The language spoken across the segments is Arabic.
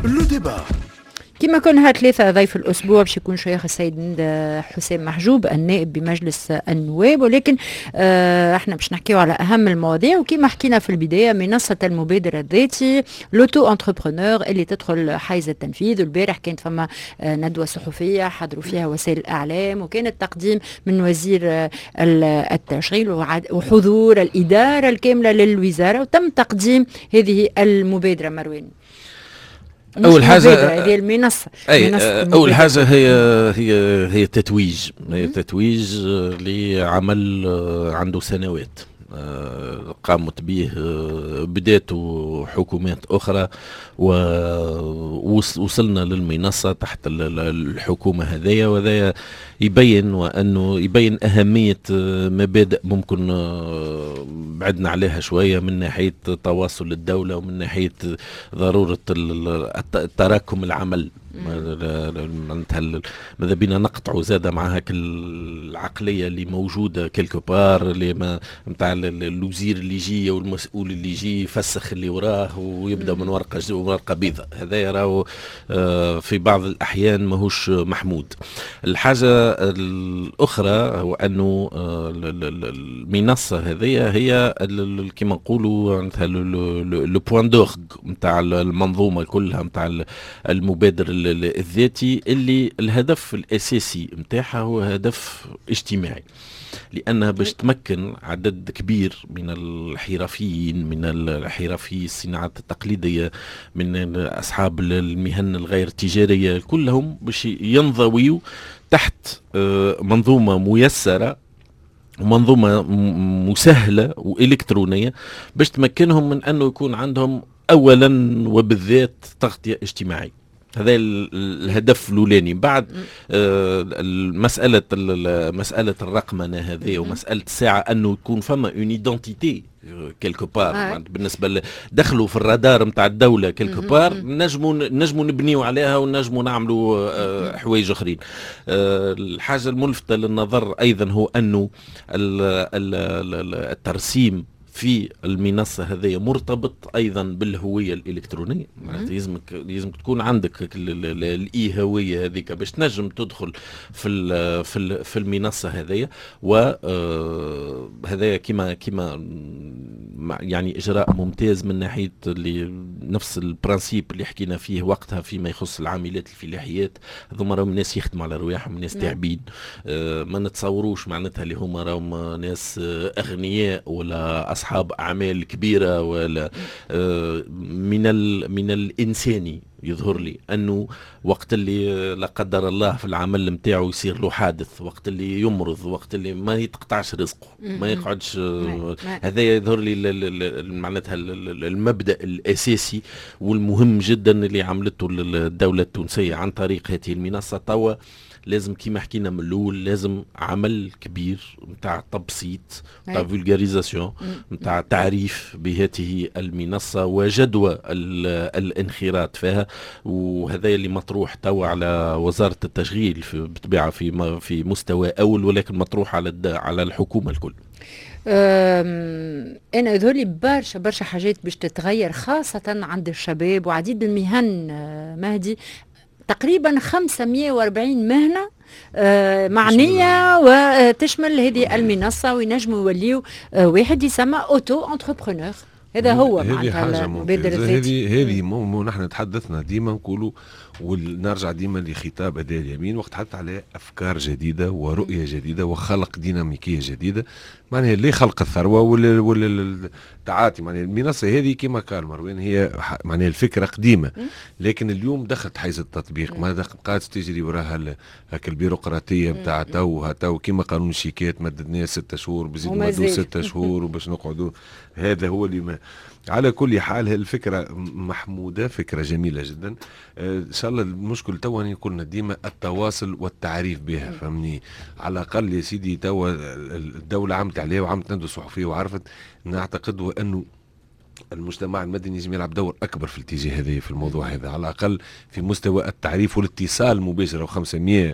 لو ديبا. كما كنا ثلاثة ضيف الأسبوع باش يكون شيخ السيد حسام محجوب النائب بمجلس النواب، ولكن احنا باش نحكيو على أهم المواضيع. وكما حكينا في البداية، منصة المبادرة الذاتي لوتو انتربرونور اللي تدخل حيز التنفيذ. والبارح كانت فما ندوة صحفية حضروا فيها وسائل الإعلام، وكان التقديم من وزير التشغيل وحضور الإدارة الكاملة للوزارة، وتم تقديم هذه المبادرة. مروان، اول حاجه هذه المنصه اول حاجه هي تتويج، لعمل عنده سنوات قامت به بداته حكومات أخرى، ووصلنا للمنصة تحت الحكومة هذيا. وهذا يبين أهمية مبادئ ممكن بعدنا عليها شوية من ناحية تواصل الدولة ومن ناحية ضرورة تراكم العمل. ماذا بينا نقطعوا زادة مع هاك العقلية اللي موجودة كيلكو بار، اللي متاع الوزير اللي يجي والمسؤول اللي يجي يفسخ اللي وراه ويبدأ من ورقة بيضاء. هذا يراه في بعض الأحيان ماهوش محمود. الحاجة الأخرى هو أنه المنصة هذه هي كما نقولوا لو بوان دورغ متاع المنظومة كلها متاع المبادر الذاتي، اللي الهدف الأساسي متاعها هو هدف اجتماعي، لأنها باش تمكن عدد كبير من الحرفيين الصناعات التقليدية، من أصحاب المهن الغير تجارية، كلهم باش ينضويوا تحت منظومة ميسرة ومنظومة مسهلة وإلكترونية باش تمكنهم من أنه يكون عندهم أولا وبالذات تغطية اجتماعية. هذا الهدف الأولاني. بعد مسألة الرقمنة هذه ومسألة الساعة أنه يكون فما اون ايدنتيتي كيلكو بار بالنسبة دخلوا في الرادار متاع الدولة كيلكو بار، نجموا نبنيوا عليها ونجموا نعملوا حوايج أخرين. الحاجة الملفتة للنظر أيضا هو أنه الترسيم في المنصة هذه مرتبط أيضا بالهوية الإلكترونية. لازمك تكون عندك الإي هوية هذيك باش تنجم تدخل في المنصة هذه. وهذا كما يعني إجراء ممتاز من ناحية نفس البرانسيب اللي حكينا فيه وقتها فيما يخص العاملات الفلاحيات. هذوما راهم ناس يخدموا على رواحهم، ناس تعبين، ما نتصوروش معناتها اللي هما راهم ناس أغنياء ولا أصحاب أعمال كبيرة، ولا من الإنساني يظهر لي أنه وقت اللي لا قدر الله في العمل متاعه يصير له حادث، وقت اللي يمرض، وقت اللي ما يتقطعش رزقه، ما يقعدش. هذا يظهر لي معناتها المبدأ الأساسي والمهم جدا اللي عملته الدولة التونسية عن طريق هذه المنصة. توا لازم كيما حكينا من الاول، لازم عمل كبير نتاع تبسيط، نتاع فولغاريزاسيون، نتاع تعريف بهذه المنصه وجدوى الانخراط فيها. وهذا اللي مطروح توا على وزاره التشغيل بطبيعه في مستوى اول، ولكن مطروح على الحكومه الكل. أنا يظهر لي برشا حاجات باش تتغير، خاصة عند الشباب وعديد المهن. مهدي تقريبا 540 مهنة معنية وتشمل هذه المنصة، وينجموا يوليوا واحد يسمى أوتو انتربرونور. هذا هو معناتها المبادرة الذاتية. هذه نحن تحدثنا ديما نقولوا ونرجع ديما لخطاب أداء اليمين وقت حتى على أفكار جديدة ورؤية جديدة وخلق ديناميكية جديدة، معناها اللي خلق الثروة والتعاطي. معناها المنصة هذه كما قال مروان هي معناها الفكرة قديمة، لكن اليوم دخلت حيز التطبيق، ما قاعدة تجري وراها هاك البيروقراطية بتاع تو كما قانون الشيكات مددناه 6 شهور بزيد مدوا 6 شهور وباش نقعدوا. هذا هو اللي على كل حال الفكرة محمودة، فكرة جميلة جدا. إن شاء الله المشكل توا يكون ديما التواصل والتعريف بها، فهمني؟ على الأقل يا سيدي توا الدولة عملت عليها وعملت ندوة صحفية وعرفت. نعتقد أنه المجتمع المدني يجب يلعب دور أكبر في الاتجاه هذا في الموضوع هذا، على الأقل في مستوى التعريف والاتصال المباشر. و500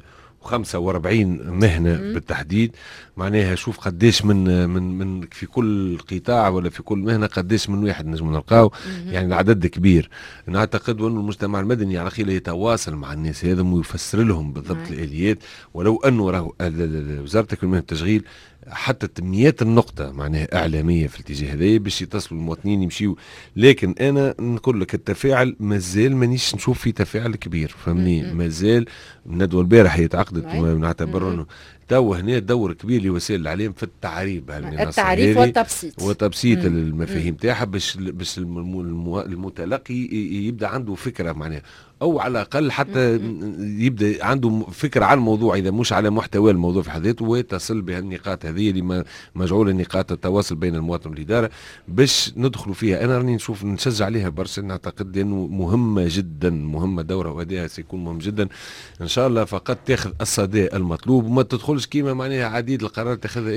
45 مهنة بالتحديد. معناها شوف قديش من في كل قطاع ولا في كل مهنة قديش من واحد نجم نلقاو، يعني العدد كبير. نعتقد أن المجتمع المدني على خير يتواصل مع الناس هذم ويفسر لهم بالضبط الآليات، ولو أنه راهو وزارة التكوين والتشغيل حتى مئات النقطة معناها إعلامية في الاتجاه هذا باش يتصلوا المواطنين يمشيوا. لكن أنا نقول لك التفاعل مازال مانيش نشوف فيه تفاعل كبير، فهمني؟ مازال الندوة البارح هي تعقدت ونعتبر أنه تو هنا دور كبير لوسائل الاعلام في التعريف التعريف وتبسيط المفاهيم تاعها باش المتلقي يبدا عنده فكره معناها، او على الاقل حتى يبدا عنده فكره عن الموضوع اذا مش على محتوى الموضوع في حد ذاته، وتصل بهالنقاط هذه اللي مجعوله نقاط التواصل بين المواطن والاداره باش ندخلوا فيها. انا راني نشجع عليها برشا، نعتقد انه مهمه جدا، مهمه دوره وادائها سيكون مهم جدا ان شاء الله. فقط تاخذ الصدى المطلوب وما تدخلش كيما معناها عديد القرارات تاخذها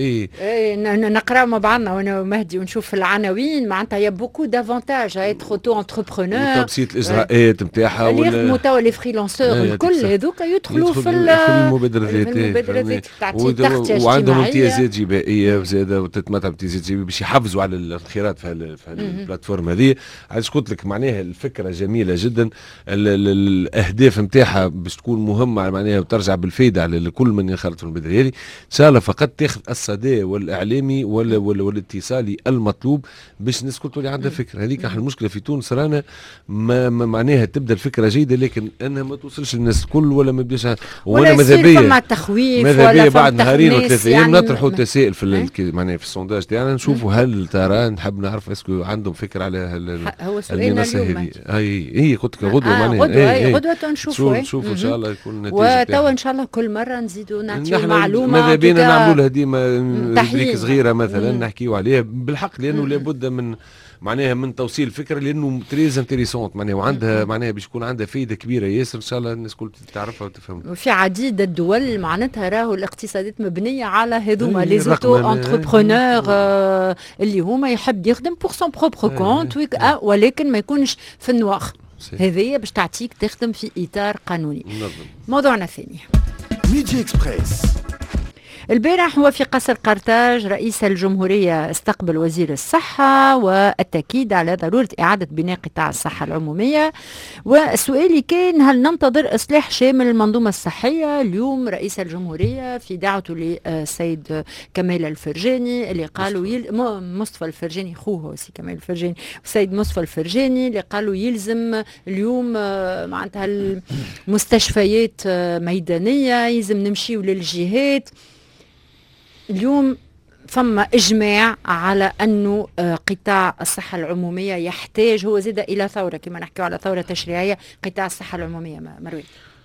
نقرا مع بعضنا وانا ومهدي ونشوف العناوين معناتها يا بوكو دافونتاج ايتر اوتو انتربرونور وتبسيط الاجراءات نتاعها اللي يخدموا توا لي فريلانسور الكل هذوك يدخلوا في المبادرات وعندهم امتيازات جبائيه وزاده وتتمتع بامتيازات جبائيه باش يحافظوا على الخيرات في البلاتفورم هذه. علاش قلت لك معناها الفكره جميله جدا، الاهداف نتاعها باش تكون مهمه معناها وترجع بالفائده على كل من ينخرط في المبادره هذه. ان شاء الله فقط تاخذ الصدى والاعلامي والاتصالي المطلوب باش الناس كل تولي عندها فكره. هذيك احنا المشكله في تونس رانا ما معناها تبدا الفكره جيده لكن انها ما توصلش للناس الكل ولا ما بديش. وانا ماذا بيا بعد نهارين وثلاثة ايام نطرحوا تسائل في معناها في السونداج تاعنا نشوفوا هل ترى نحب نعرف اسكو عندهم فكره على هو سؤالنا اليوم. هي قلت لك غدوه معناها غدوه نشوفوا ان شاء الله يكون النتيجه وتوا ان شاء الله كل مره نزيدوا نعطيو معلومه. ماذا بينا نعملوا لها ديما ريبريك صغيره مثلا نحكيوا عليها بالحق لانه لابد من معناها من توصيل الفكره لانه تريز انتريسونت معناها وعندها معناها باش يكون عندها فايده كبيره ياسر ان شاء الله الناس الكل تعرفها وتفهمها. وفي عديد الدول معناتها راهو الاقتصادات مبنيه على هذوما لي زوتو انتربرونور اللي هما يحب يخدم بور سون بروبر كونت ولكن ما يكونش في النواخ. هذه باش تعطيك تخدم في اطار قانوني. موضوعنا الثاني ميدي اكسبريس. البارح هو في قصر قرطاج رئيس الجمهورية استقبل وزير الصحة والتأكيد على ضرورة إعادة بناء قطاع الصحة العمومية. والسؤال كان هل ننتظر إصلاح شامل المنظومة الصحية؟ اليوم رئيس الجمهورية في دعوته للسيد كمال الفرجاني اللي قالوا مصطفى الفرجاني خوه سي كمال الفرجاني السيد مصطفى الفرجاني اللي قالوا يلزم اليوم معناتها المستشفيات ميدانية يلزم نمشيو للجهات. اليوم فما إجماع على أنه قطاع الصحة العمومية يحتاج هو زاد إلى ثورة كما نحكي على ثورة تشريعية قطاع الصحة العمومية. مروي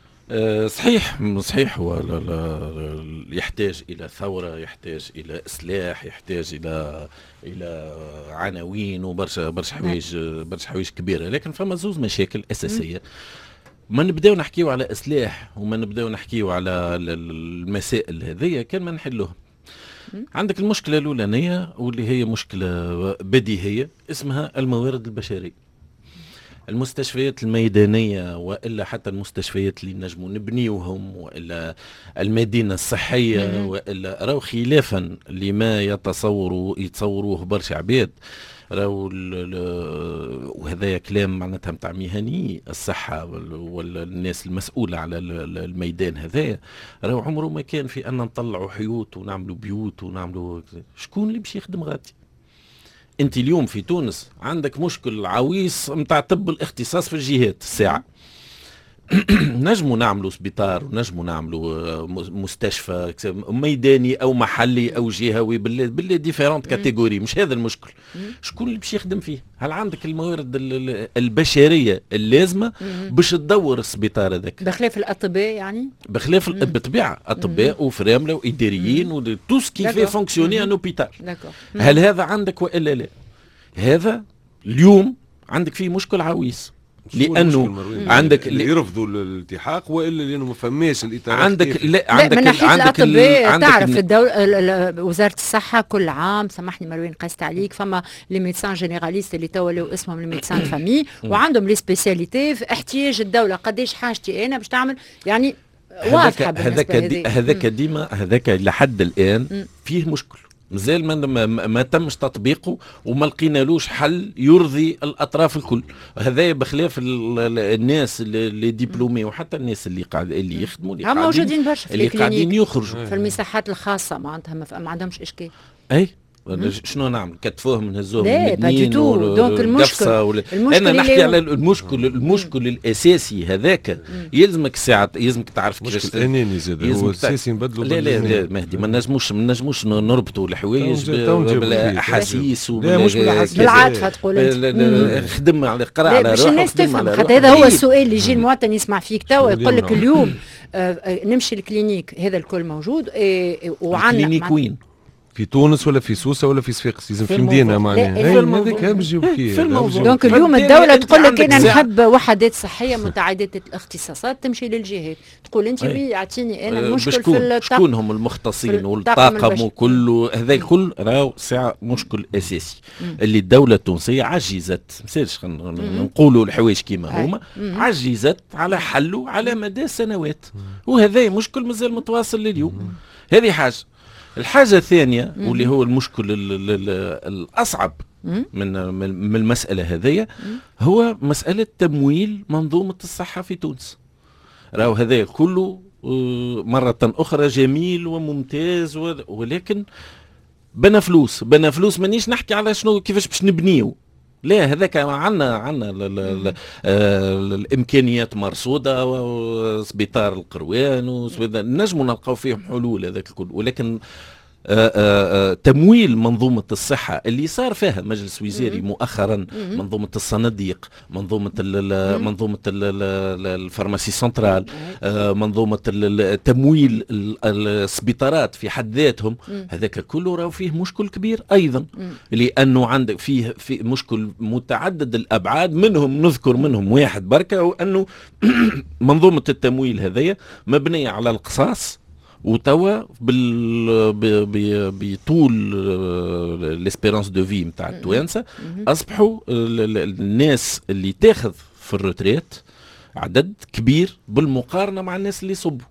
صحيح هو يحتاج إلى ثورة، يحتاج إلى إصلاح، يحتاج إلى عناوين وبرشا حوايج كبيرة. لكن فما زوز مشاكل أساسية ما نبداو نحكيو على إصلاح وما نبداو نحكيو على المسائل هذية كان ما نحلوها. عندك المشكلة الأولانية واللي هي مشكلة بديهية اسمها الموارد البشرية. المستشفيات الميدانية وإلا حتى المستشفيات اللي نجموا نبنيوهم وإلا المدينة الصحية وإلا راهو خلافا لما يتصوروه برشا عباد. راهو وهذا كلام معناتها متاع مهني الصحة ولا الناس المسؤولة على الميدان هذايا. راهو عمره ما كان في أن نطلعوا حيوت ونعملوا بيوت ونعملوا شكون اللي باش يخدم غادي. انت اليوم في تونس عندك مشكل عويص متاع طب الاختصاص في الجهات الساعة. نجموا نعملوا سبيطار ونجموا نعملوا مستشفى ميداني او محلي او جهوي باللي ديفيرونت كاتيجوري، مش هذا المشكل. شكون اللي باش يخدم فيه؟ هل عندك الموارد البشريه اللازمه باش تدور السبيطار هذاك؟ بخلاف الاطباء يعني بخلاف بالطبيعه اطباء وفرامله واداريين وتو سكي في فونكسيوني ان اوبيتال. هل هذا عندك والا لا؟ هذا اليوم عندك فيه مشكل عويص لانه عندك اللي يرفضوا الالتحاق والا لانه ما فماش الاطارات. عندك من ناحيه الاطباء تعرف الدولة وزاره الصحه كل عام سامحني مروان قست عليك فما لي ميدسان جينيراليست اللي تولوا اسمهم لي ميدسان فامي وعندهم لي سبيسياليتي في احتياج الدوله. قداش حاجتي انا باش تعمل يعني هذاك لحد الان فيه مشكل، مازال ما تمش تطبيقه وما لقينالوش حل يرضي الاطراف الكل. هذا بخلاف الناس اللي دبلومي وحتى الناس اللي يخدموا اللي موجودين برشا في اللي قاعدين يخرجوا في المساحات الخاصه، معناتها ما عندهمش اشكال. اي شنو نعمل؟ كتفوهم نهزوهم لا با دي تو. دونك المشكل انا نحكي على المشكل الاساسي هذاك. يلزمك ساعه لازمك تعرف كيفاش الاناني زاد هو الاساسي نبدلوا. لا مهدي ما نجموش نربطوا الحوايج بالاحاسيس بالعاطفه. تقول خدم على قرا على روحك. باش الناس تفهم، خاطر هذا هو السؤال اللي يجي المواطن يسمع فيك توا يقول لك اليوم نمشي الكلينيك هذا الكل موجود وعندنا كلينيك وين؟ في تونس ولا في سوسه ولا في صفاقس؟ لازم في مدينه معناها هذاك بنجيو كي. دونك اليوم الدوله تقول لك انا نحب وحدات صحيه متعدده الاختصاصات تمشي للجهات، تقول انت اعطيني انا المشكل في الطاقم. شكون هم المختصين والطاقم وكله هذا الكل راهو ساعه مشكل اساسي اللي الدوله التونسيه عجزت، مسالش نقولوا الحوايج كيما هما، عجزت على حله على مدى سنوات، وهذا مشكل مازال متواصل لليوم. هذه حاجه. الحاجة الثانية واللي هو المشكل الأصعب من المسألة هذه هو مسألة تمويل منظومة الصحة في تونس. راهو هذا كله مرة أخرى جميل وممتاز ولكن بنا فلوس مانيش نحكي على شنو كيفاش باش نبنيو، لا هذاك عنا الامكانيات مرصوده وسبيطار القروان نجموا نلقاو فيهم حلول هذاك الكل، ولكن تمويل منظومة الصحة اللي صار فيها مجلس وزاري مؤخرا، منظومة الصناديق، منظومة الفارماسي سنترال، منظومة تمويل السبيطارات في حد ذاتهم، هذاك كله راهو فيه مشكل كبير أيضا، لأنه عندك فيه مشكل متعدد الأبعاد. نذكر منهم واحد بركة، وأنه منظومة التمويل هذه مبنية على القصاص، وتوا بطول الاسبيرانس دو في نتاع التوانسه اصبحوا الناس اللي تاخذ في الروتريت عدد كبير بالمقارنه مع الناس اللي يصبوا.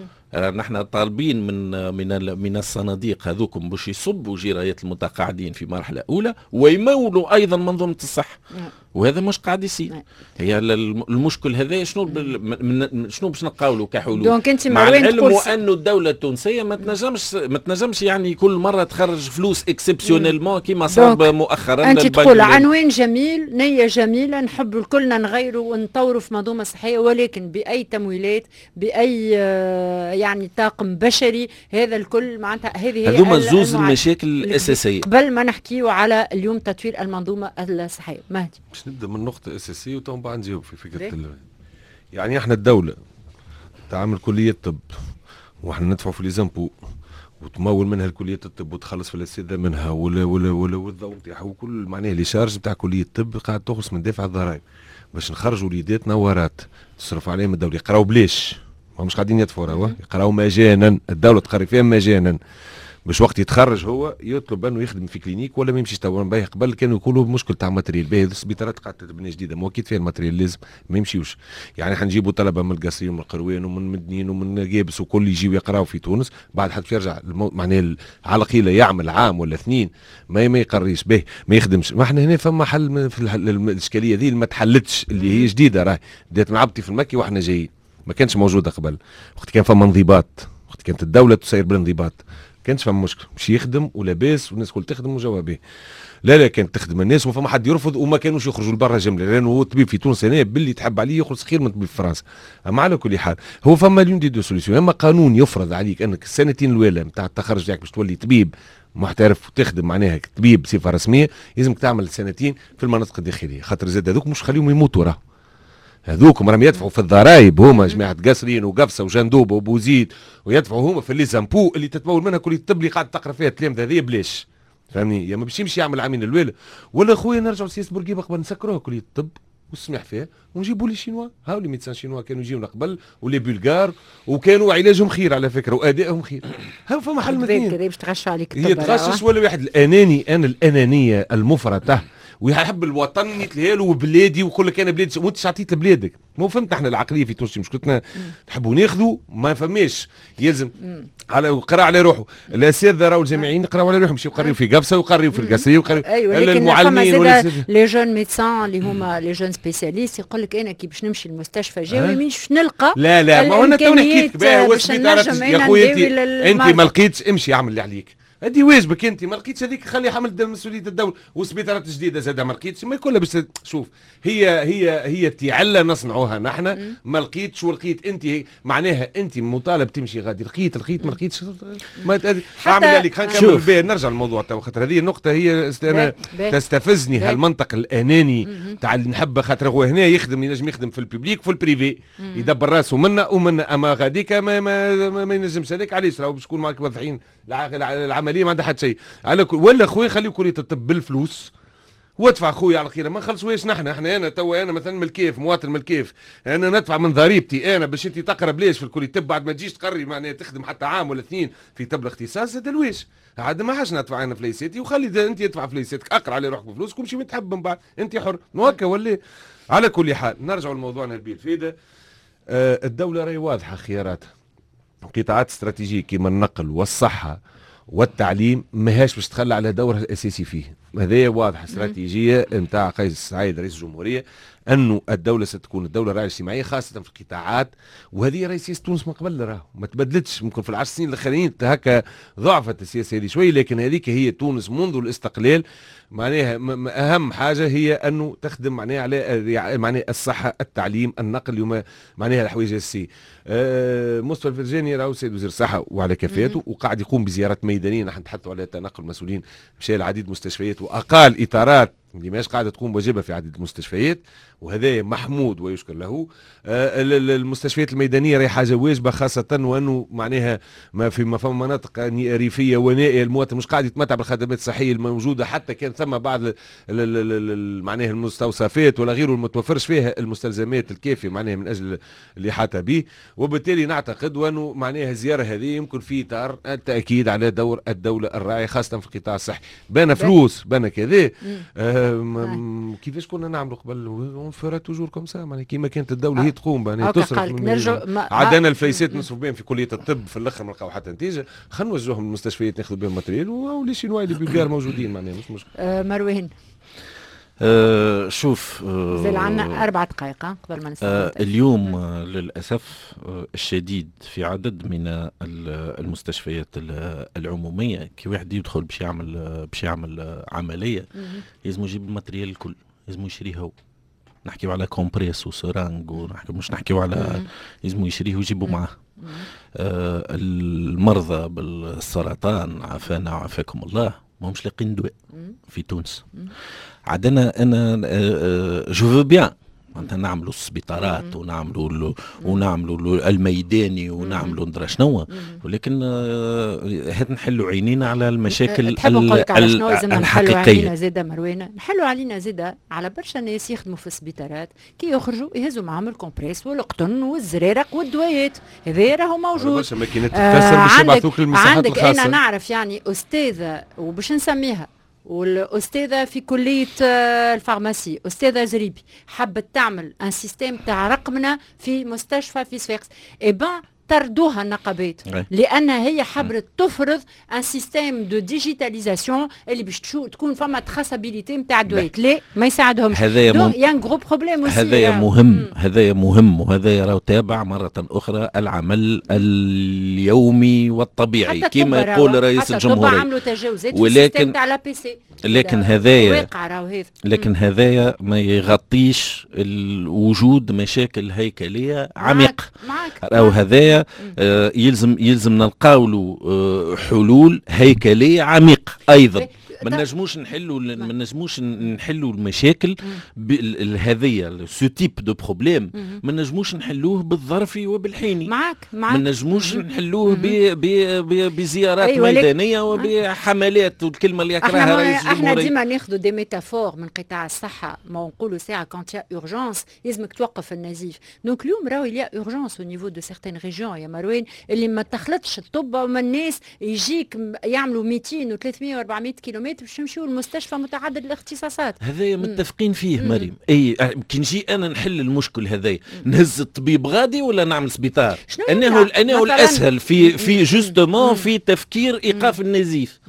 نحن طالبين من الصناديق هذوكم باش يصبوا جرايات المتقاعدين في مرحله اولى ويمولوا ايضا منظومه الصحه، وهذا مش قاعد يصير. هي المشكل هذا شنو باش نقاولوا كحلول؟ دونك انت مع العلم وانه الدوله التونسيه ما تنجمش يعني كل مره تخرج فلوس اكسبسيونيلمون كما صار مؤخرا. انت تقول عنوان جميل، نيه جميله، نحب الكلنا نغيروا ونطوروا في منظومه صحيه، ولكن باي تمويلات، باي يعني طاقم بشري، هذا الكل معناتها هذه هذوما زوز المشاكل الاساسيه. قبل ما نحكيوا على اليوم تطوير المنظومه الصحيه. مهدي باش نبدا من نقطه اساسيه وتو بعد نجاوب في فكره يعني احنا الدوله تعمل كليه طب واحنا ندفعوا في ليزامبو وتمول منها الكليه الطب وتخلص في الاساتذه منها ولا والضوء نتاعها وكل معناها لي شارج نتاع كليه الطب قاعد تخلص من دافع الضرائب باش نخرجوا وليداتنا ورات تصرف عليهم الدوله يقراوا بليش، ما مش قاعدين يدفعوا راهو يقراوا مجانا، الدوله تقري فيهم مجانا باش وقت يتخرج هو يطلب انه يخدم في كلينيك ولا ما يمشيش توا. باهي قبل كانوا يقولوا مشكل تاع ماتريال، باهي السبيطارات قاعده تبني جديده ما اكيد فيها الماتريال لازم ما يمشيوش، يعني حنجيبوا طلبه من القصرين ومن القروان ومن مدنين ومن جابس وكل يجيو يقراوا في تونس، بعد حد يرجع معناها على قيله يعمل عام ولا اثنين ما يقريش باهي ما يخدمش. ما احنا هنا فما حل في الاشكاليه ذي اللي ما تحلتش اللي هي جديده، راهي بدات معبطي في المكي واحنا جايين ما كانش موجوده قبل، وقت كان فما انضباط، وقت كانت الدوله تسير بالانضباط كانش فما مشكل، مش يخدم ولاباس والناس كل تخدم وجوابه. لا كانت تخدم الناس وما فما حد يرفض وما كانوش يخرجوا لبرا جمله، لانه هو الطبيب في تونس هنا باللي تحب عليه يخلص خير من الطبيب في فرنسا. اما على كل حال هو فما اليوم دي سوليسيون، اما قانون يفرض عليك انك السنتين الاولى نتاع التخرج تاعك باش تولي طبيب محترف وتخدم معناها طبيب بصفه رسميه، لازمك تعمل سنتين في المناطق الداخليه، خاطر زاد هذوك مش خليهم يموتوا راه هذوكم راهم يدفعوا في الضرائب، هما جماعه قصرين وقفصه وجندوبه وبوزيد، ويدفعوا هما في الليزامبو اللي تتمول منها كليه الطب اللي قاعد تقرا فيها التلامذه هذه بلاش، فهمني؟ يا ما باش يمشي يعمل عامين الاولى ولا خويا نرجعوا لسياسه بورقيبه قبل نسكروها كليه الطب والسمح فيها ونجيبوا لي شينوا، هاو لي ميدسان شينوا كانوا يجيونا قبل ولي بلغار وكانوا علاجهم خير على فكره وادائهم خير. هاو فما حل مثنين باش تغش عليك هي تغشش ولا واحد الاناني، انا الانانيه المفرطه ويحب الوطن يتلهى له وبلادي ويقول لك انا بلادي وانت عطيت لبلادك. مو فهمت احنا العقليه في تونس مشكلتنا نحبوا ناخذوا ما فماش يلزم على قرا على روحه. الاساتذه راهو الجامعيين يقراوا على روحهم، يمشيو يقريوا في قبصه ويقريوا في القصريه ويقريوا المعلمين ولا لي جون ميدسان اللي هما لي جون سبيسياليست يقول لك انا كي باش نمشي للمستشفى جاوي مش نلقى. لا ما هو انا تو نحكي لك يا خويا انت ما لقيتش امشي اعمل اللي عليك. هذه واجبك انت، ما لقيتش هذيك خلي حمل مسؤوليه الدوله. والسبيطارات الجديده زاد ما لقيتش، ما كلها باش شوف هي تعلة نصنعوها نحن. ما لقيتش ولقيت انت معناها انت مطالب تمشي غادي. لقيت ما لقيتش ما اعمل عليك. خلينا نكمل نرجع للموضوع تو خاطر هذه النقطه هي انا تستفزني هالمنطق الاناني تاع اللي نحب. خاطر هو هنا يخدم ينجم يخدم في الببليك وفي البريفي يدبر راسه منا اما غاديك ما ينجمش. هذاك علاش راهو باش تكون معك واضحين العمليه ما عندها حتى شيء على ولا خويا خليو كليه الطب بالفلوس وادفع خويا على خير. ما نخلصوش احنا انا توا انا مثلا من الكيف مواطن من الكيف انا ندفع من ضريبتي انا باش انت تقرا بلاش في الكليه الطب بعد ما تجيش تقري معناها تخدم حتى عام ولا اثنين في طب الاختصاص. هذا الواش عاد ما حاش ندفع انا فليساتي وخلي انت تدفع فليساتك اقرا على روحك بفلوسك ومشي متحب من بعد انت حر نوكا ولا. على كل حال نرجعوا لموضوعنا الفائده. الدوله راهي واضحه خياراتها. قطاعات استراتيجيه كما النقل والصحه والتعليم ماهاش باش تخلى على دورها الاساسي فيه. هذه واضحه استراتيجيه نتاع قيس سعيد رئيس الجمهوريه انه الدوله ستكون الدوله الراعيه الاجتماعيه خاصه في القطاعات. وهذه راهي سياسه تونس من قبل راهو ما تبدلتش. ممكن في العشر سنين الاخرين هكا ضعفت السياسه هذه شوي، لكن هذيك هي تونس منذ الاستقلال. معناها اهم حاجه هي انه تخدم معناها على معناها الصحه التعليم النقل اليوم معناها الحوايج الاساسيه. مصطفى الفرجاني راهو سيد وزير الصحه وعلى كفاءته وقاعد يقوم بزيارات ميدانيه. نحن نتحدثوا على تنقل المسؤولين مشى لعديد مستشفيات واقال اطارات اللي ماش قاعده تقوم بواجبها في عديد المستشفيات وهذا محمود ويشكر له. المستشفيات الميدانيه راهي حاجه واجبه خاصه وانه معناها ما في مناطق ريفيه ونائيه المواطن مش قاعد يتمتع بالخدمات الصحيه الموجوده حتى كان ثم بعض معناها المستوصفات ولا غيره المتوفرش فيها المستلزمات الكافيه معناها من اجل الاحاطه به. وبالتالي نعتقد وانه معناها الزياره هذه يمكن في اطار التاكيد على دور الدوله الراعيه خاصه في القطاع الصحي. بان فلوس بان كذا كيفاش كنا نعملوا قبل فيرا توجور كوم سا معناها كيما كانت الدوله هي تقوم يعني تصرف عدنا الفليسات نصرف بهم في كليه الطب في الاخر ما نلقاو حتى نتيجه. خلينا نوجههم للمستشفيات ناخذ بهم ماتريال ولي شينوا اللي بيبيار موجودين معناها مش مشكل. مروان شوف زال عندنا 4 دقائق قبل ما نستمر. اليوم للأسف الشديد في عدد من المستشفيات العمومية كي واحد يدخل باش يعمل عملية لازم يجيب الماتريال الكل لازم يشريه هو. نحكيو على كومبريس وسرانج مش نحكيو على لازم يشريه ويجيبه معاه. المرضى بالسرطان عافانا وعافاكم الله ما همش لاقين دواء في تونس. عندنا انا جو فو بيان معناتها نعملوا السبيطارات ونعملوا الميداني ونعملوا ندرا شنو ولكن هات نحلوا عينينا على المشاكل الحقيقيه. زاده مروانه نحلوا علينا زاده على برشا ناس يخدموا في السبيطارات كي يخرجوا يهزوا معهم الكومبريس والقطن والزرارق والدويات هذا راهو موجود. برشا ماكينات تتكسر باش يبعثوك للمساحات الخاصه. عندك انا نعرف يعني استاذه وباش نسميها والأستاذة في كلية الفارماسي أستاذة زريبي حبت تعمل ان سيستيم تاع رقمنة في مستشفى في صفاقس طردوها النقابات لأنها هي حبت تفرض ان سيستيم دو ديجيتاليزاسيون اللي باش تكون فما تراسابيليتي نتاع الدويات لا ما يساعدهمش. هذايا يان غرو بروبليم هذايا مهم هذايا مهم وهذا راهو تابع مرة أخرى العمل اليومي والطبيعي كما يقول رئيس الجمهورية. عملوا تجاوزات في السيستم تاع لا بي سي لكن هذايا ما يغطيش وجود مشاكل هيكلية عميقة. راهو هذايا يلزم نلقاو له حلول هيكليه عميقه ايضا. ما نجموش نحلوا المشاكل هذيا سو تيب دو بروبليم ما نجموش نحلوه بالظرفي وبالحيني. معاك ما نجموش نحلوه بزيارات ميدانيه وبحملات والكلمه اللي يكرهها رئيس الجمهوريه. احنا ديما ناخذوا دي ميتافور من قطاع الصحه ما نقولوا ساعه كونت يا اورجونس لازمك توقف النزيف. دونك اليوم راهو يا اورجونس او نيفو دو سيغتين ريجيون يا مروان اللي ما تخلطش الطب وما الناس يجيك يعملوا 200 و300 و400 كيلومتر كيلومتر باش نمشيو المستشفى متعدد الاختصاصات. هذايا متفقين فيه مريم. اي كي نجي انا نحل المشكل هذايا نهز الطبيب غادي ولا نعمل سبيطار؟ انه الاسهل في جوستومون في تفكير ايقاف النزيف.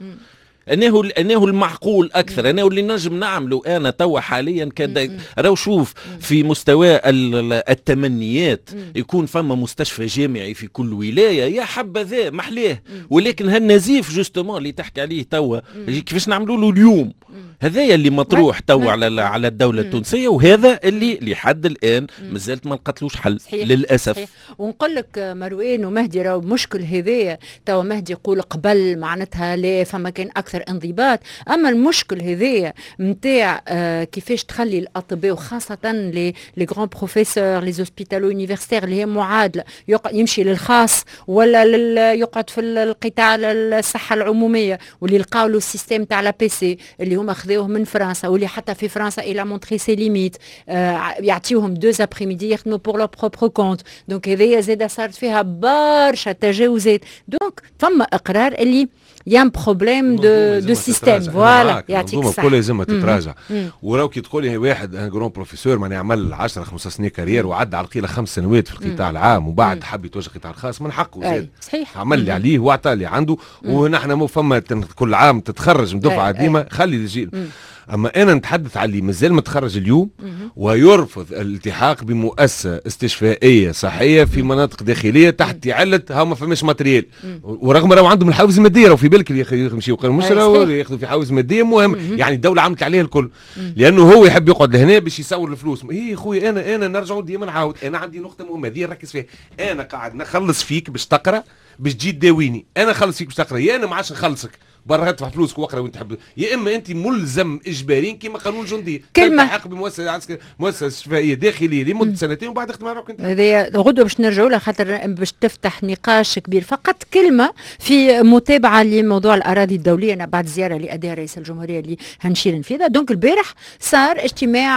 انه المعقول اكثر، انه اللي نجم نعمله انا توا حاليا كان راهو شوف في مستوى التمنيات يكون فما مستشفى جامعي في كل ولايه، يا حبذا محلاه، ولكن هالنزيف جوستومون اللي تحكي عليه توا كيفاش نعملوا له اليوم، هذايا اللي مطروح توا على الدوله التونسيه، وهذا اللي لحد الان مازالت ما لقتلوش حل. صحيح. للاسف. صحيح. ونقول لك مروان ومهدي راهو مشكل هذايا توا مهدي يقول قبل معناتها لا فما كان اكثر انضباط، اما المشكل هذايا نتاع كيفاش تخلي الاطباء وخاصه لي غران بروفيسور لي زوسبيتالو يونيفرسيتير اللي هي معادله يمشي للخاص ولا يقعد في القطاع الصحه العموميه، واللي لقاو له السيستم تاع لا بي سي اللي هما خذوه من فرنسا، واللي حتى في فرنسا الى مونتري سي ليميت يعطيوهم 2 ابريميدي يخدموا بور لو بروبر كونت. دونك هذايا زاده صارت فيها برشا تجاوزات. دونك فما اقرار اللي يام بروبليم دو سيستيم. فوالا يعطيك الصحة. الكل لازم تتراجع. وراو كي تقولي واحد ان جرون بروفيسور ماني عمل 10 15 سنين كارير وعدى على القيله 5 سنوات في القطاع العام وبعد حب يتوجه القطاع الخاص، من حقه زاد. صحيح. عمل اللي عليه واعطى اللي عنده، ونحن مو فما كل عام تتخرج من دفعه ديما خلي الجيل. اما انا نتحدث على اللي مازال متخرج اليوم ويرفض الالتحاق بمؤسسه استشفائيه صحيه في مناطق داخليه تحت عله ها ما فماش ماتريال، ورغم راهو عندهم الحوافز الماديه، راهو في بالك اللي يمشيو مش راهو ياخذوا في حوافز ماديه مهم. يعني الدوله عملت عليه الكل لانه هو يحب يقعد لهنا باش يصور الفلوس. ايه خويا انا نرجعوا ديما نعاود، انا عندي نقطه مهمه هذه نركز فيها، انا قاعد نخلص فيك باش تقرا باش تجي تداويني، انا خلص فيك باش تقرا، يا انا ما عادش نخلصك برا تدفع فلوسك واقرا وانت تحب، يا اما انت ملزم اجباريا كما قانون الجندي تلتحق بمؤسسه عسكريه مؤسسه استشفائيه داخليه لمده سنتين وبعد اختم روحك انت. هذه غدوه باش نرجعوا لها خاطر باش تفتح نقاش كبير. فقط كلمه في متابعه لموضوع الاراضي الدوليه، انا بعد زياره اللي اداها رئيس الجمهوريه اللي هنشير نفيذها. دونك البارح صار اجتماع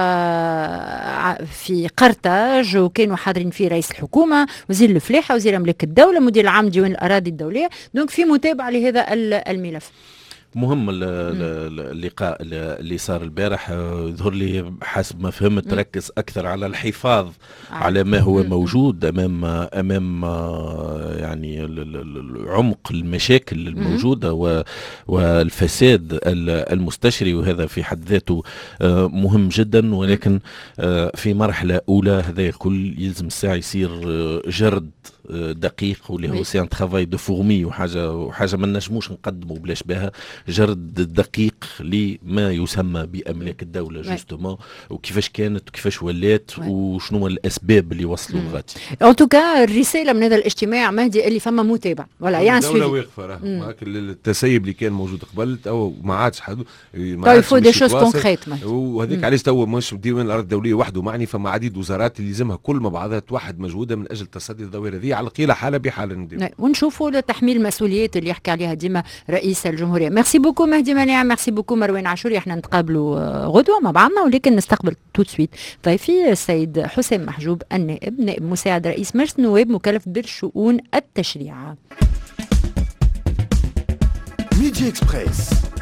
في قرطاج وكانوا حاضرين فيه رئيس الحكومه، وزير الفلاحه، وزير املاك الدوله، مدير العام ديوان الاراضي الدوليه. دونك في متابعه لهذا الملف. مهم اللقاء اللي صار البارح يظهر لي حسب ما فهمت ركز اكثر على الحفاظ على ما هو موجود امام يعني عمق المشاكل الموجوده والفساد المستشري، وهذا في حد ذاته مهم جدا. ولكن في مرحله اولى هذا الكل يلزم الساعه يصير جرد دقيق، واللي هو سي ان ترافاي دو فورمي، وحاجه ما نجموش نقدموا بلاش بها، جرد دقيق لما يسمى باملاك الدوله جوستومون، وكيفاش كانت وكيفاش ولات وشنو الاسباب اللي وصلوا لغايه. ان توكا الرساله من هذا الاجتماع مهدي اللي فما متابعه ولا يعني الدوله واقفه راه التسيب اللي كان موجود قبل او ما عادش حد يفو دي شوز كونكريت، وهذيك علاش تو مش ديوان الارض الدوليه وحده معني، فما عديد وزارات اللي لازمها كل مع بعضها توحد مجهودها من اجل تصدي الظواهر هذه على القيله حاله بحاله، ونشوفوا تحميل المسؤوليات اللي يحكي عليها ديما رئيس الجمهوريه. ميرسي بوكو مهدي منيع، ميرسي بوكو مروان عاشوري. احنا نتقابلوا غدوه مع بعضنا، ولكن نستقبل توت سويت ضيفي السيد حسام محجوب النائب، نائب مساعد رئيس مجلس النواب مكلف بالشؤون التشريعيه. ميدي اكسبريس.